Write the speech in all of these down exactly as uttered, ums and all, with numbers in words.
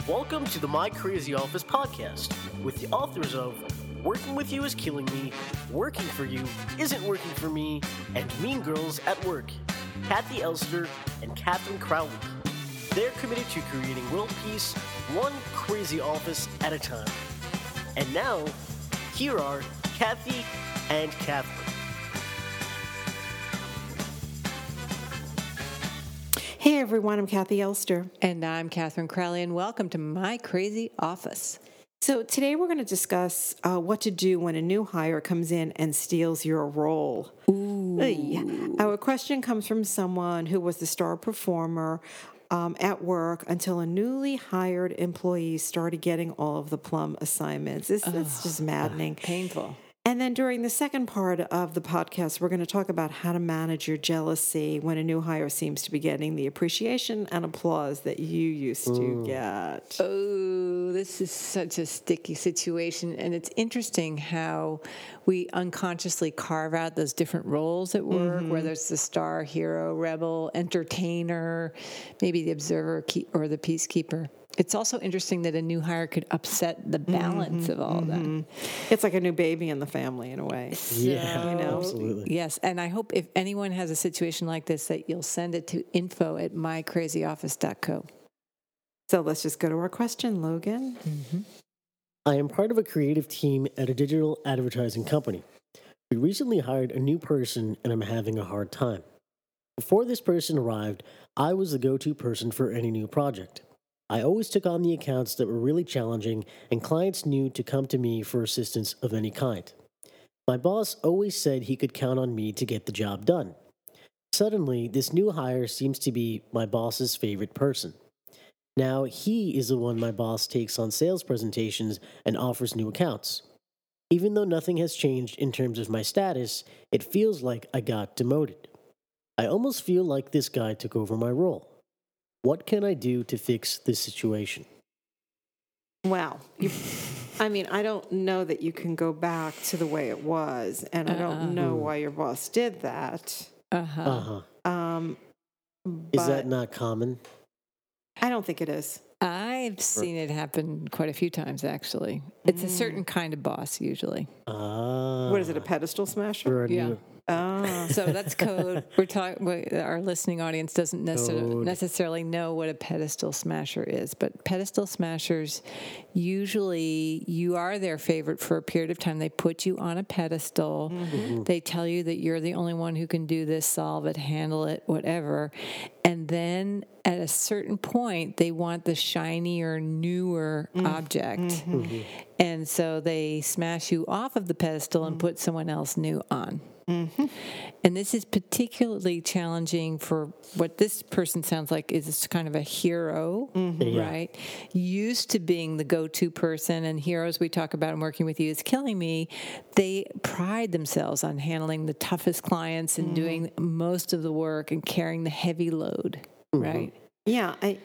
Welcome to the My Crazy Office podcast with the authors of Working With You Is Killing Me, Working For You Isn't Working For Me, and Mean Girls at Work, Kathy Elster and Catherine Crowley. They're committed to creating world peace, one crazy office at a time. And now, here are Kathy and Catherine. Hey everyone, I'm Kathy Elster. And I'm Catherine Crowley, and welcome to My Crazy Office. So today we're going to discuss uh, what to do when a new hire comes in and steals your role. Ooh. Hey. Our question comes from someone who was the star performer um, at work until a newly hired employee started getting all of the plum assignments. It's, oh, it's just maddening. Painful. And then during the second part of the podcast, we're going to talk about how to manage your jealousy when a new hire seems to be getting the appreciation and applause that you used to mm. get. Oh, this is such a sticky situation. And it's interesting how we unconsciously carve out those different roles at work, mm-hmm. whether it's the star, hero, rebel, entertainer, maybe the observer or the peacekeeper. It's also interesting that a new hire could upset the balance mm-hmm, of all mm-hmm. that. It's like a new baby in the family in a way. So, yeah, you know? Absolutely. Yes, and I hope if anyone has a situation like this that you'll send it to info at my crazy office dot co. So let's just go to our question, Logan. Mm-hmm. I am part of a creative team at a digital advertising company. We recently hired a new person and I'm having a hard time. Before this person arrived, I was the go-to person for any new project. I always took on the accounts that were really challenging, and clients knew to come to me for assistance of any kind. My boss always said he could count on me to get the job done. Suddenly, this new hire seems to be my boss's favorite person. Now, he is the one my boss takes on sales presentations and offers new accounts. Even though nothing has changed in terms of my status, it feels like I got demoted. I almost feel like this guy took over my role. What can I do to fix this situation? Well, you, I mean, I don't know that you can go back to the way it was, and I don't uh-uh. know why your boss did that. Uh-huh. Uh-huh. Um, is that not common? I don't think it is. I've seen it happen quite a few times, actually. It's mm. a certain kind of boss, usually. Uh, what is it, a pedestal smasher? Yeah. New- Oh. So that's code. We're talking. Our listening audience doesn't necessarily, necessarily know what a pedestal smasher is, but pedestal smashers, usually you are their favorite for a period of time. They put you on a pedestal. Mm-hmm. They tell you that you're the only one who can do this, solve it, handle it, whatever. And then at a certain point, they want the shinier, newer mm-hmm. object. Mm-hmm. And so they smash you off of the pedestal and mm-hmm. put someone else new on. Mm-hmm. And this is particularly challenging for what this person sounds like is kind of a hero, mm-hmm. right? Yeah. Used to being the go-to person, and heroes we talk about in Working With You Is Killing Me, they pride themselves on handling the toughest clients and mm-hmm. doing most of the work and carrying the heavy load, mm-hmm. right? Yeah, I...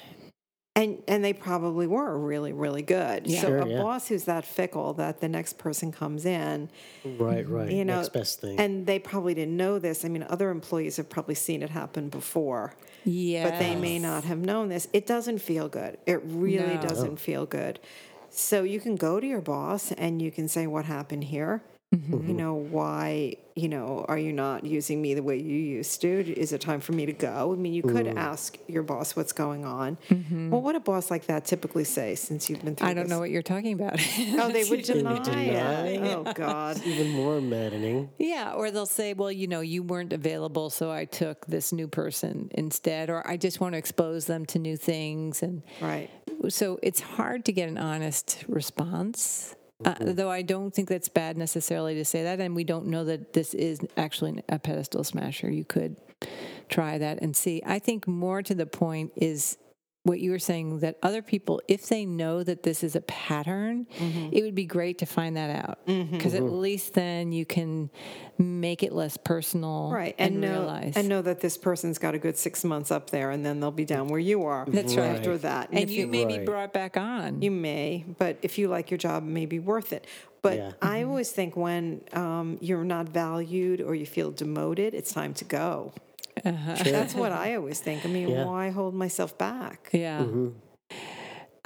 And and they probably were really, really good. Yeah. So sure, a yeah. boss who's that fickle that the next person comes in. Right, right. You know, next best thing. And they probably didn't know this. I mean, other employees have probably seen it happen before. Yeah. But they may not have known this. It doesn't feel good. It really no. doesn't Oh. feel good. So you can go to your boss and you can say, what happened here? Mm-hmm. You know, why, you know, are you not using me the way you used to? Is it time for me to go? I mean, you could mm. ask your boss what's going on. Mm-hmm. Well, what would a boss like that typically say since you've been through I don't this? know what you're talking about. Oh, they would deny, would deny it. it. Oh, God. It's even more maddening. Yeah, or they'll say, well, you know, you weren't available, so I took this new person instead, or I just want to expose them to new things. And right. So it's hard to get an honest response. Uh, though I don't think that's bad necessarily to say that, and we don't know that this is actually a pedestal smasher. You could try that and see. I think more to the point is what you were saying, that other people, if they know that this is a pattern, mm-hmm. it would be great to find that out, because mm-hmm. at least then you can make it less personal, right? And, and know realize and know that this person's got a good six months up there, and then they'll be down where you are. That's right. After that, and, and you, you may right. be brought back on. You may, but if you like your job, it may be worth it. But yeah. I always think when um, you're not valued or you feel demoted, it's time to go. Uh-huh. Sure. That's what I always think. I mean, yeah. why hold myself back? Yeah. Mm-hmm.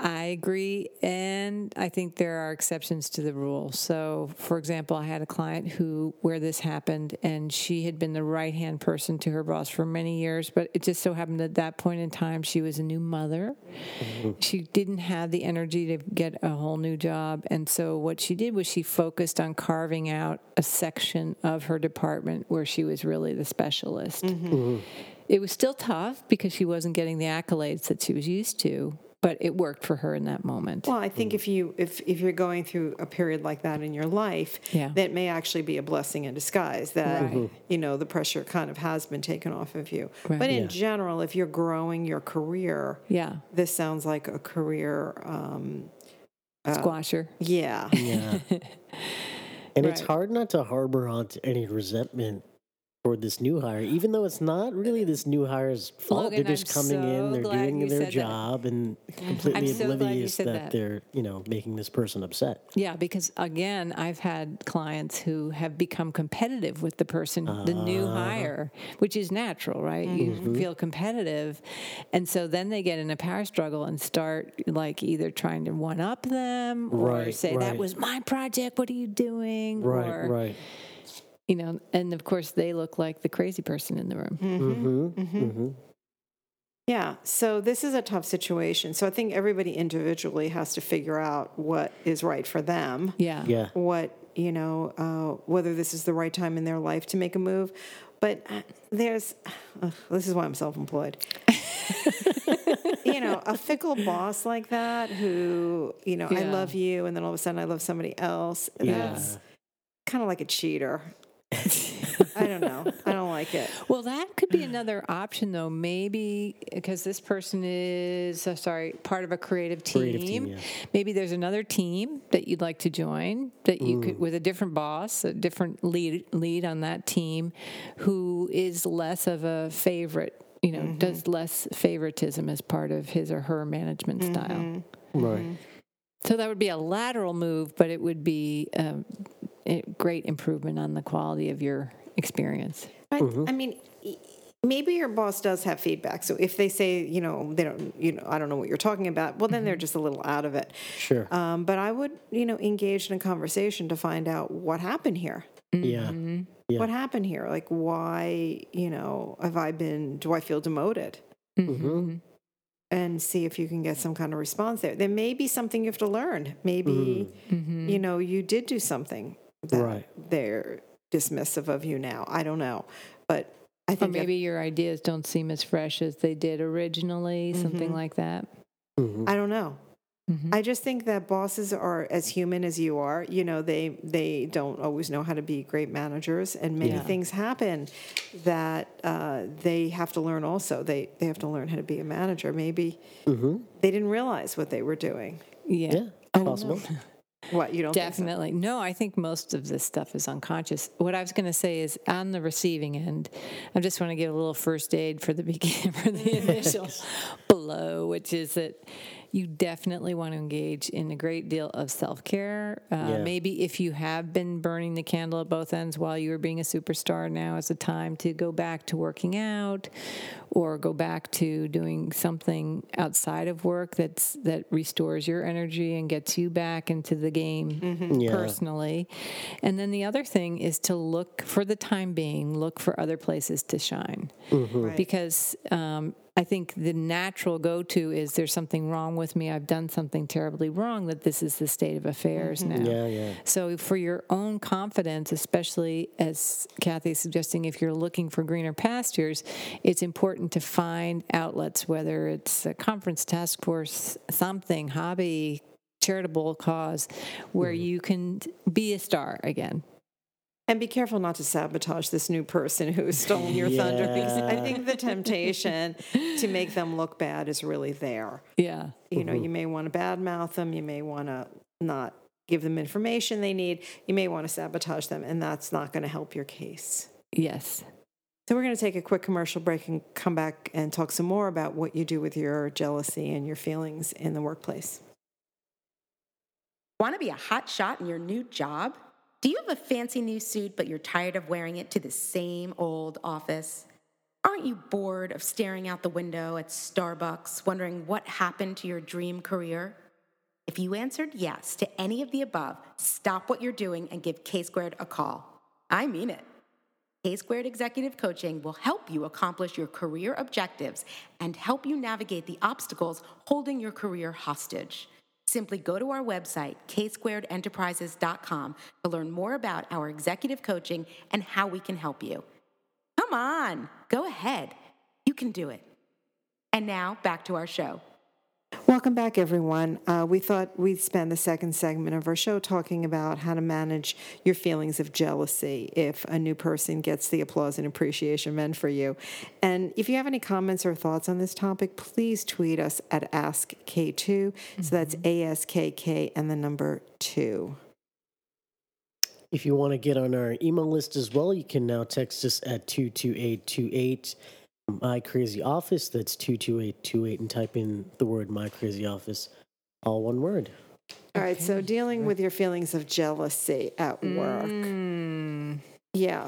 I agree, and I think there are exceptions to the rule. So, for example, I had a client who, where this happened, and she had been the right-hand person to her boss for many years, but it just so happened at that point in time she was a new mother. Mm-hmm. She didn't have the energy to get a whole new job, and so what she did was she focused on carving out a section of her department where she was really the specialist. Mm-hmm. Mm-hmm. It was still tough because she wasn't getting the accolades that she was used to, but it worked for her in that moment. Well, I think if you if if you're going through a period like that in your life, yeah. that may actually be a blessing in disguise. That right. you know the pressure kind of has been taken off of you. Right. But in yeah. general, if you're growing your career, yeah, this sounds like a career um, uh, squasher. Yeah, yeah. And right. it's hard not to harbor onto any resentment for this new hire, even though it's not really this new hire's fault. Logan, they're just I'm coming so in, they're doing their job, that. and completely so oblivious that, that they're, you know, making this person upset. Yeah, because again, I've had clients who have become competitive with the person, uh, the new hire, which is natural, right? Mm-hmm. You feel competitive, and so then they get in a power struggle and start like either trying to one up them or right, say right. that was my project. What are you doing? Right, or, right. You know, and of course they look like the crazy person in the room. Mm-hmm. Mm-hmm. Mm-hmm. Yeah, so this is a tough situation. So I think everybody individually has to figure out what is right for them. Yeah. Yeah. What, you know, uh, whether this is the right time in their life to make a move. But there's, uh, this is why I'm self-employed. You know, a fickle boss like that who, you know, yeah. I love you, and then all of a sudden I love somebody else. Yeah. That's kind of like a cheater. I don't know. I don't like it. Well, that could be another option, though. Maybe because this person is, uh, sorry, part of a creative team. Creative team yeah. Maybe there's another team that you'd like to join that you mm. could, with a different boss, a different lead lead on that team, who is less of a favorite. You know, mm-hmm. does less favoritism as part of his or her management mm-hmm. style. Right. So that would be a lateral move, but it would be um, a great improvement on the quality of your experience. But, mm-hmm. I mean, maybe your boss does have feedback. So if they say, you know, they don't, you know, I don't know what you're talking about, well, then mm-hmm. they're just a little out of it. Sure. Um, but I would, you know, engage in a conversation to find out what happened here. Mm-hmm. Yeah. yeah. What happened here? Like, why, you know, have I been, do I feel demoted? Mm-hmm. And see if you can get some kind of response there. There may be something you have to learn. Maybe, mm-hmm. you know, you did do something that right. they're dismissive of you now. I don't know. But I think or maybe your ideas don't seem as fresh as they did originally, mm-hmm. something like that. Mm-hmm. I don't know. Mm-hmm. I just think that bosses are as human as you are. You know, they they don't always know how to be great managers, and many yeah. things happen that uh, they have to learn also. They they have to learn how to be a manager. Maybe mm-hmm. they didn't realize what they were doing. Yeah, yeah possible. What, you don't Definitely. think so? No, I think most of this stuff is unconscious. What I was going to say is on the receiving end, I just want to give a little first aid for the begin for the initial blow, which is that you definitely want to engage in a great deal of self-care. Uh, yeah. Maybe if you have been burning the candle at both ends while you were being a superstar, now is the time to go back to working out or go back to doing something outside of work that's that restores your energy and gets you back into the game mm-hmm. yeah. personally. And then the other thing is to look, for the time being, look for other places to shine. Mm-hmm. Right. Because um, I think the natural go-to is there's something wrong with me. I've done something terribly wrong, that this is the state of affairs mm-hmm. now. Yeah, yeah. So for your own confidence, especially as Kathy is suggesting, if you're looking for greener pastures, it's important to find outlets, whether it's a conference, task force, something, hobby, charitable cause, where mm-hmm. you can be a star again. And be careful not to sabotage this new person who's stolen your yeah. thunder, because I think the temptation to make them look bad is really there. Yeah. You mm-hmm. know, you may want to badmouth them. You may want to not give them information they need. You may want to sabotage them, and that's not going to help your case. Yes. So we're going to take a quick commercial break and come back and talk some more about what you do with your jealousy and your feelings in the workplace. Want to be a hot shot in your new job? Do you have a fancy new suit, but you're tired of wearing it to the same old office? Aren't you bored of staring out the window at Starbucks, wondering what happened to your dream career? If you answered yes to any of the above, stop what you're doing and give K-Squared a call. I mean it. K-Squared Executive Coaching will help you accomplish your career objectives and help you navigate the obstacles holding your career hostage. Simply go to our website, k squared enterprises dot com, to learn more about our executive coaching and how we can help you. Come on, go ahead. You can do it. And now, back to our show. Welcome back, everyone. Uh, we thought we'd spend the second segment of our show talking about how to manage your feelings of jealousy if a new person gets the applause and appreciation meant for you. And if you have any comments or thoughts on this topic, please tweet us at ask K two. Mm-hmm. So that's A S K K and the number two. If you want to get on our email list as well, you can now text us at two two eight two eight. My Crazy Office, that's two two eight two eight, and type in the word My Crazy Office, all one word. All right, okay. So dealing with your feelings of jealousy at work. Mm. Yeah.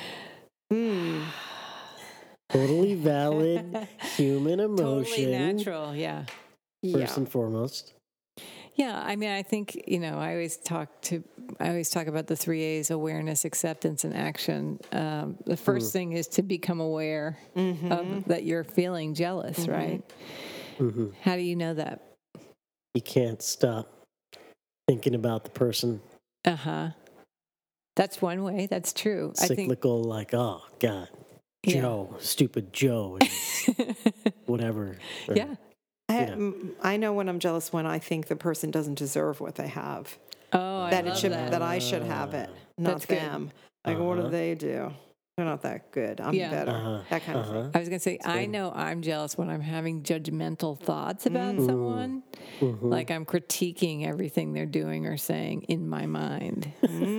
Mm. Totally valid human emotion. Totally natural, yeah. First yeah. and foremost. Yeah, I mean, I think, you know, I always talk to, I always talk about the three A's: awareness, acceptance, and action. Um, the first mm. thing is to become aware mm-hmm. of that you're feeling jealous, mm-hmm. right? Mm-hmm. How do you know that? You can't stop thinking about the person. Uh-huh. That's one way. That's true. Cyclical, I think, like, oh, God, yeah. Joe, stupid Joe, whatever. Or, yeah. I, I know when I'm jealous when I think the person doesn't deserve what they have. Oh, I that love it should that. that I should have it, not That's good. them. Like, uh-huh. what do they do? They're not that good. I'm yeah. better. Uh-huh. That kind uh-huh. of thing. I was going to say, I know I'm jealous when I'm having judgmental thoughts about mm. someone. Mm-hmm. Like I'm critiquing everything they're doing or saying in my mind.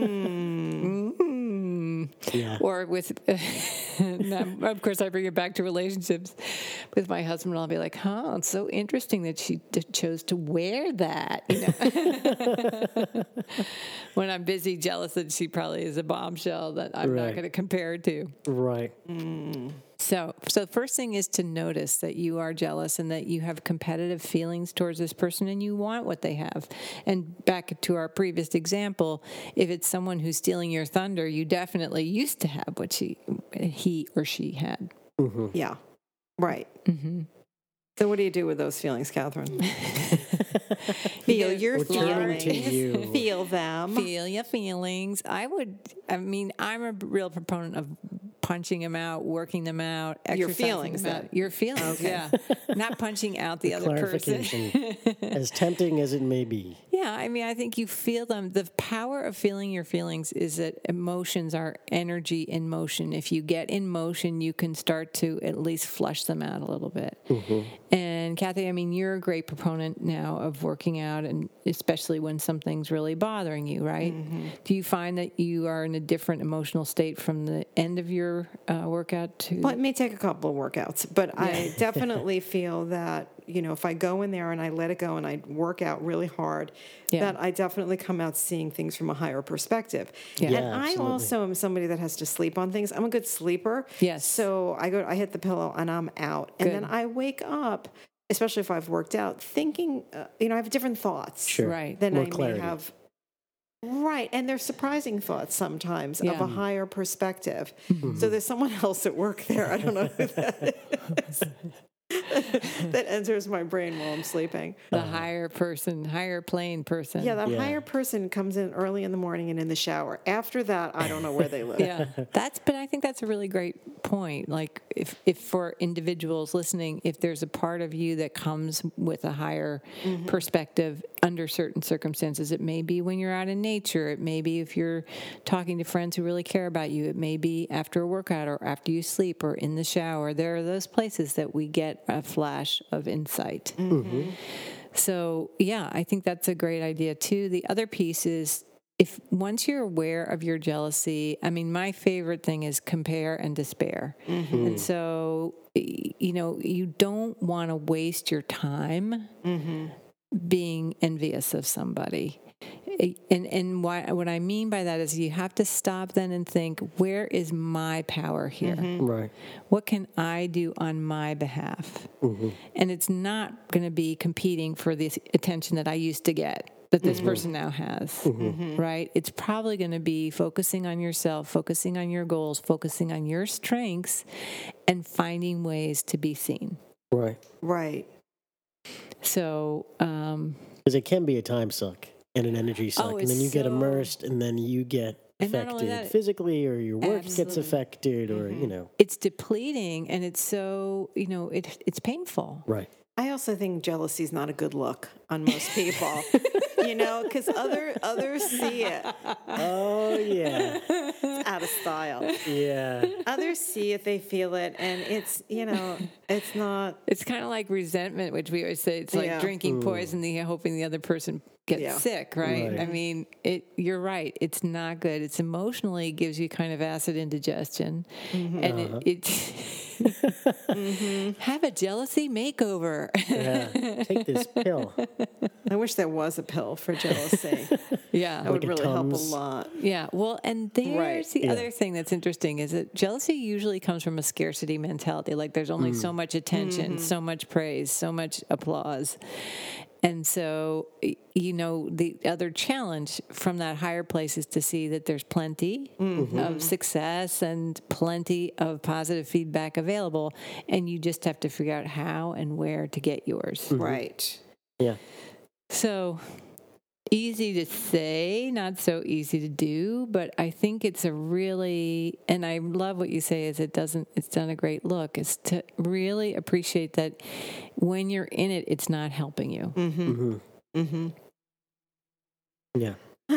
Mm. Yeah. Or with, of course, I bring it back to relationships. With my husband, I'll be like, huh, it's so interesting that she d- chose to wear that. You know? When I'm busy, jealous that she probably is a bombshell that I'm right. not going to compare to. Right. Mm. So, so first thing is to notice that you are jealous and that you have competitive feelings towards this person and you want what they have. And back to our previous example, if it's someone who's stealing your thunder, you definitely used to have what she, he or she had. Mm-hmm. Yeah, right. Mm-hmm. So what do you do with those feelings, Catherine? Feel your feelings. You. Feel them. Feel your feelings. I would, I mean, I'm a real proponent of punching them out, working them out, exercising your feelings, them out. Your feelings, okay. Yeah. Not punching out the, the other person. As tempting as it may be. Yeah, I mean, I think you feel them. The power of feeling your feelings is that emotions are energy in motion. If you get in motion, you can start to at least flush them out a little bit. Mm-hmm. And Kathy, I mean, you're a great proponent now of working out, and especially when something's really bothering you, right? Mm-hmm. Do you find that you are in a different emotional state from the end of your uh, workout to? Well, it may take a couple of workouts, but yeah. I definitely feel that, you know, if I go in there and I let it go and I work out really hard, yeah. that I definitely come out seeing things from a higher perspective. Yeah, and yeah, I also am somebody that has to sleep on things. I'm a good sleeper. Yes. So I go, I hit the pillow and I'm out. And good. Then I wake up, especially if I've worked out, thinking, uh, you know, I have different thoughts. Sure. Right. Than More I clarity. may have. Right, and they're surprising thoughts sometimes yeah. of a higher perspective. Mm-hmm. So there's someone else at work there. I don't know who that is. That enters my brain while I'm sleeping. The uh, higher person, higher plane person. Yeah, that yeah. higher person comes in early in the morning and in the shower. After that, I don't know where they live. Yeah, that's. But I think that's a really great point. Like, if, if for individuals listening, if there's a part of you that comes with a higher mm-hmm. perspective under certain circumstances, it may be when you're out in nature. It may be if you're talking to friends who really care about you. It may be after a workout or after you sleep or in the shower. There are those places that we get a flash of insight. Mm-hmm. So, yeah, I think that's a great idea, too. The other piece is, if once you're aware of your jealousy, I mean, my favorite thing is compare and despair. Mm-hmm. And so, you know, you don't want to waste your time mm-hmm. being envious of somebody. and and why, what I mean by that is you have to stop then and think, where is my power here? Right. What can I do on my behalf? And it's not going to be competing for the attention that I used to get, that this person now has, right? It's probably going to be focusing on yourself, focusing on your goals, focusing on your strengths, and finding ways to be seen. Right. Right. So, um, Because it can be a time suck and an energy suck, Oh, and then it's you get so- immersed, and then you get And not only affected that- physically, or your work gets Absolutely. affected, or you know. it's depleting, and it's so, you know, it it's painful. Right. I also think jealousy is not a good look on most people, you know, because other others see it. Oh yeah. It's out of style. Yeah. Others see it, they feel it, and it's, you know, it's not. It's kind of like resentment, which we always say it's like Yeah. drinking poison, the hoping the other person gets Yeah. sick, right? Right. I mean, it. You're right. It's not good. It's emotionally gives you kind of acid indigestion, and it. it Have a jealousy makeover. Yeah. Take this pill. I wish there was a pill for jealousy. yeah. That would Like a really help a Tums. lot. Yeah, well, and there's Right. the Yeah. other thing that's interesting is that jealousy usually comes from a scarcity mentality. Like there's only so much attention, so much praise, so much applause. And so, y- you know, the other challenge from that higher place is to see that there's plenty of success and plenty of positive feedback available. And you just have to figure out how and where to get yours. Right. Yeah. So easy to say, not so easy to do, but I think it's a really, and I love what you say is it doesn't, it's done a great look, is to really appreciate that when you're in it, it's not helping you. Mm-hmm. Mm-hmm. Yeah.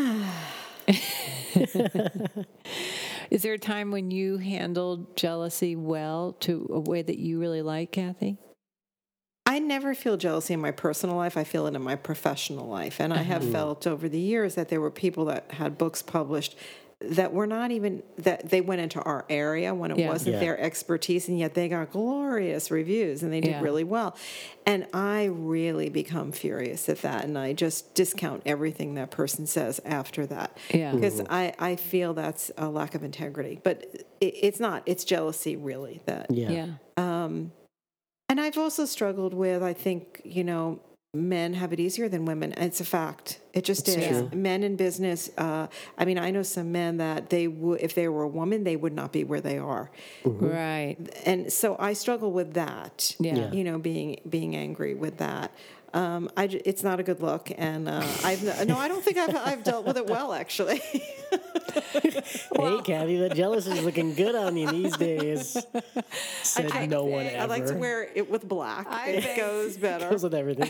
Is there a time when you handled jealousy well to a way that you really like, Kathy? I never feel jealousy in my personal life. I feel it in my professional life. And I have felt over the years that there were people that had books published that were not even, that they went into our area when it Yeah. wasn't Yeah. their expertise, and yet they got glorious reviews and they did Yeah. really well. And I really become furious at that, and I just discount everything that person says after that. Yeah. Because I, I feel that's a lack of integrity. But it, it's not, it's jealousy really that Yeah. Yeah. and I've also struggled with, I think, you know, men have it easier than women. It's a fact. It just It's is. true. Men in business, uh, I mean, I know some men that they would, if they were a woman, they would not be where they are. Right. And so I struggle with that, Yeah. Yeah. you know, being being angry with that. Um, I, j- it's not a good look. And uh, I've, no, I don't think I've, I've dealt with it well, actually. Hey, Kathy, that jealousy is looking good on you these days. Said I- no one ever. I like to wear it with black. It goes better. Goes with everything.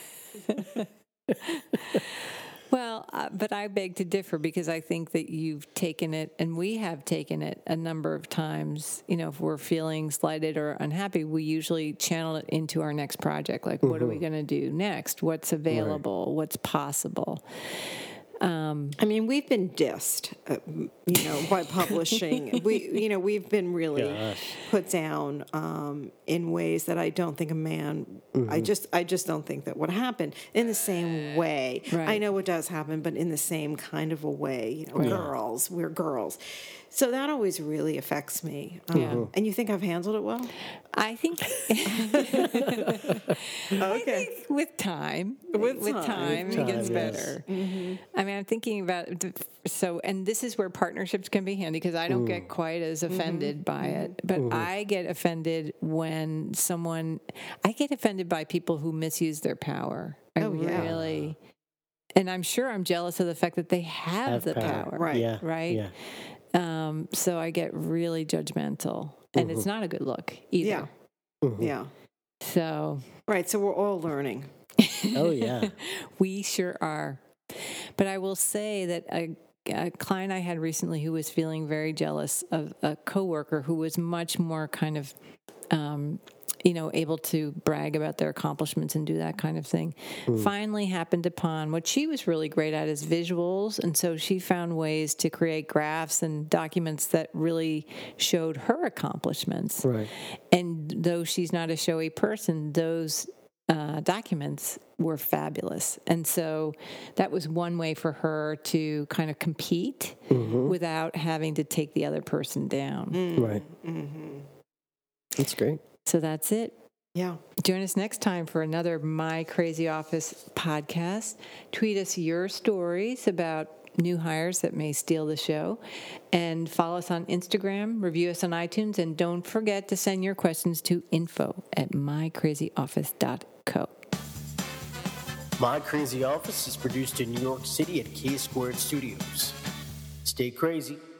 Well, uh, but I beg to differ because I think that you've taken it, and we have taken it a number of times. You know, if we're feeling slighted or unhappy, we usually channel it into our next project. Like, what are we going to do next? What's available? What's possible? I mean, we've been dissed, uh, you know, by publishing. we, you know, we've been really Gosh. put down um, in ways that I don't think a man. I just, I just don't think that would happen in the same way. Right. I know it does happen, but in the same kind of a way. You know, girls, we're girls, so that always really affects me. Um, Yeah. And you think I've handled it well? I think, I think with time, With with time. time, With it gets time, yes. better. I mean, I'm thinking about so, and this is where partnerships can be handy because I don't get quite as offended by it, but I get offended when someone, I get offended by people who misuse their power. I Oh, yeah. really, and I'm sure I'm jealous of the fact that they have, Have the power. power. Right. Yeah. Right. Yeah. Um, so I get really judgmental, and it's not a good look either. Yeah. Yeah. So Right. So we're all learning. Oh yeah. we sure are. But I will say that a, a client I had recently who was feeling very jealous of a coworker who was much more kind of, um, you know, able to brag about their accomplishments and do that kind of thing, finally happened upon what she was really great at is visuals. And so she found ways to create graphs and documents that really showed her accomplishments. Right. And though she's not a showy person, those uh, documents were fabulous. And so that was one way for her to kind of compete mm-hmm. without having to take the other person down. Mm-hmm. Right. Mm-hmm. That's great. So that's it. Yeah. Join us next time for another My Crazy Office podcast. Tweet us your stories about new hires that may steal the show, and follow us on Instagram, review us on iTunes, and don't forget to send your questions to info at my crazy office dot co. My Crazy Office is produced in New York City at K Squared Studios. Stay crazy.